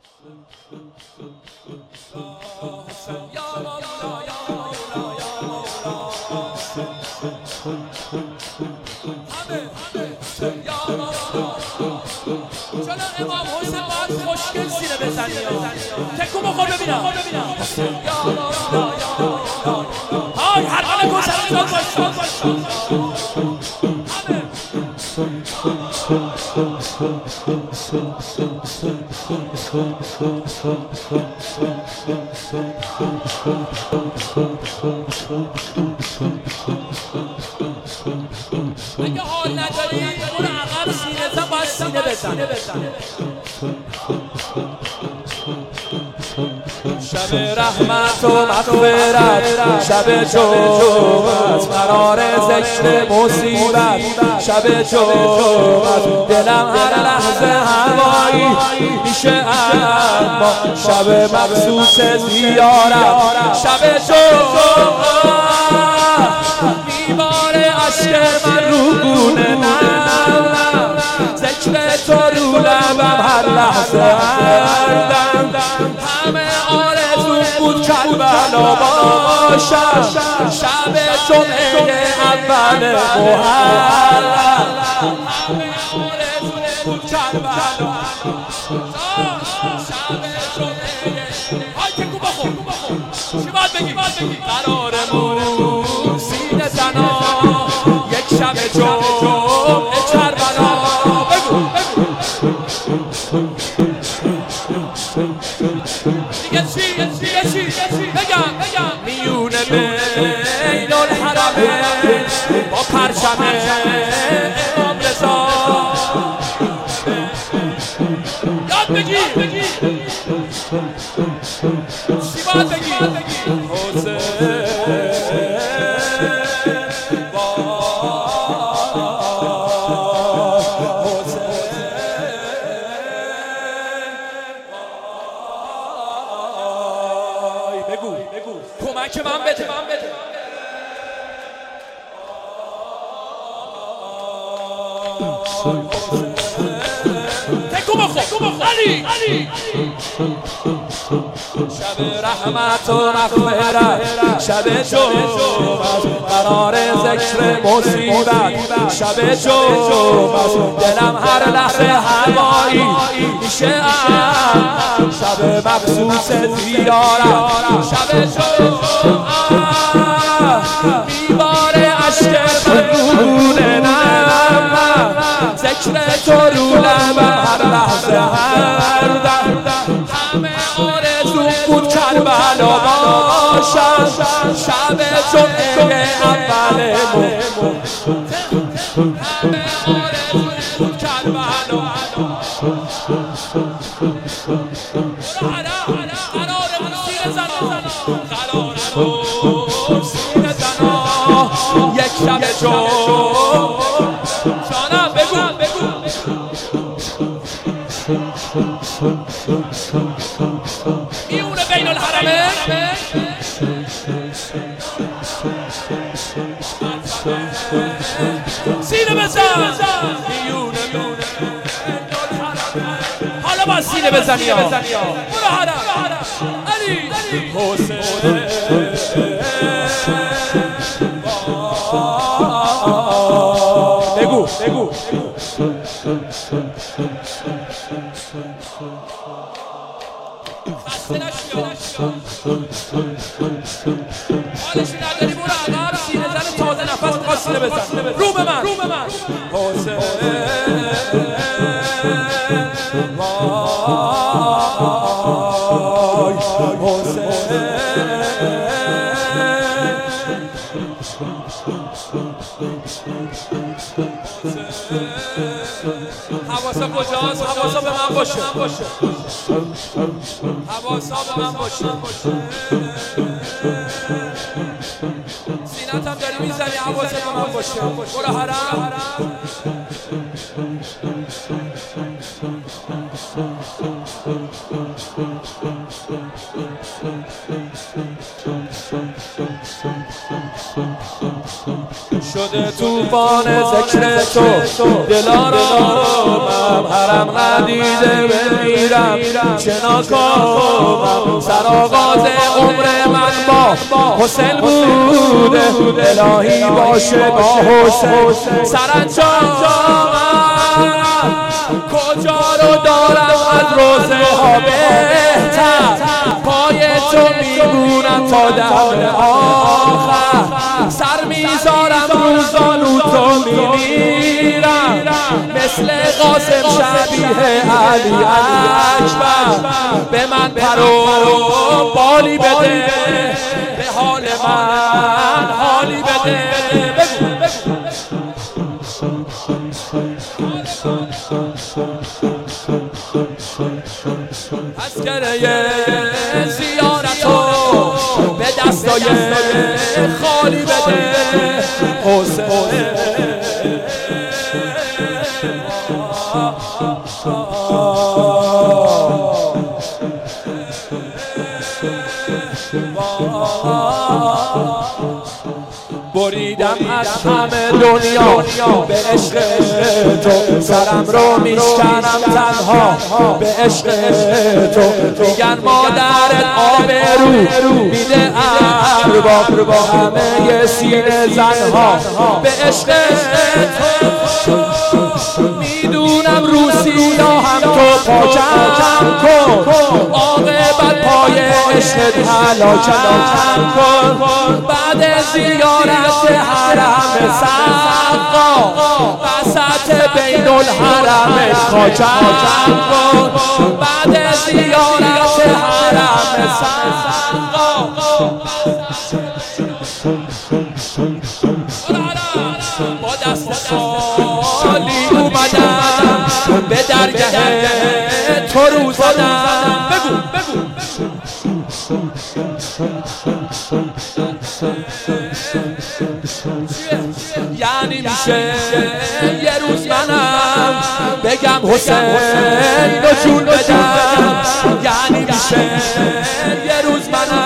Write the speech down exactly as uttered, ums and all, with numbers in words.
چرا امام حسین باید خوشگل سینه بزنی تکو بخور ببینم های هر قلب گوشت نگاه باش اگه حال نداری برو عقب سینه زن باید سینه بزن شب رحمت و مغفرت شب جمعت قرار ذکر مصیبت شب جمعت دلم هر لحظه هوایی میشه اما شب مخصوص زیارت شب جمعت میباره عشق من رو گونه نم ذکر تو رو لبم هر لحظه هر دم همه آرزو بود کربلا باشم شب جمعه اول محرم همه آرزو بود کربلا شب جمعه های تکو بخور چی باید بگی قرارمون سینه زنا یک شب جمعه کربلا بگو دیگه چی دیگه چی بگم میونه بین الحرمین با پرچم امام رضا یاد بگی چی باید بگی حسین کمک من بده تکو بخور علی شب رحمت و مغفرت شب جمعت قرار ذکر مصیبت شب جمعت دلم هر لحظه هوایی میشه شب مخصوص زیارت شب جمعت میباره عشق من رو گونه نم ذکر تو رو لبم هر لحظه هر دم همه آرزو بود کربلا باشم شب جمعه اول همه آرزو بود کربلا قرارمون سینه زنا قرارمون سینه زنا یک شب جمعه جانم بگو میونه بین الحرمین سینه بزن میونه بین الحرمین حالا باید سینه بزنی ها برو حرم علی حسین بگو بگو خسته نشو حالشی نداری برو عقب سینه زن تازه نفس میخواد سینه بزن رو به من حسین وای حسین حواسا کجاست؟ حواسا به من باشه حواسا به من باشه سینت هم داری میزنی حواسا به من باشه برو حرم شده توفان ذکر تو دلارامم، حرم ندیده بمیرم چه ناکامم. سرآغاز عمر من با حسین بوده، الهی باشه با حسین سرانجامم. کجا رو دارم از روزه ها بهتر، پای تو میمونم تا دم آخر. سر میذارم روزانو تو میمیرم، مثل قاسم شبیه علی اکبر. به من پر و بالی بده، به حال من حالی بده. از گره زیارتو به دستای خالی بده حسین. بریدم از همه دنیا به عشق تو، سرم رو میشکنم تنها به عشق تو. میگن مادرت آبرو میده ارباب، با همه سینه زنها به عشق تو. میدونم رو سینا هم تو پاکم کن، عاقبت پای عشقت هلاکم کن. بعد زیارت حرم سقا، وسط بین الحرم خاکم کن. بعد زیارت حرم سقا، با دست سالی اومدم به درگاه تو رو زدم. بگو بگو یعنی میشه یه روز منم بگم حسین رو جون بدم. یعنی میشه یه روز منم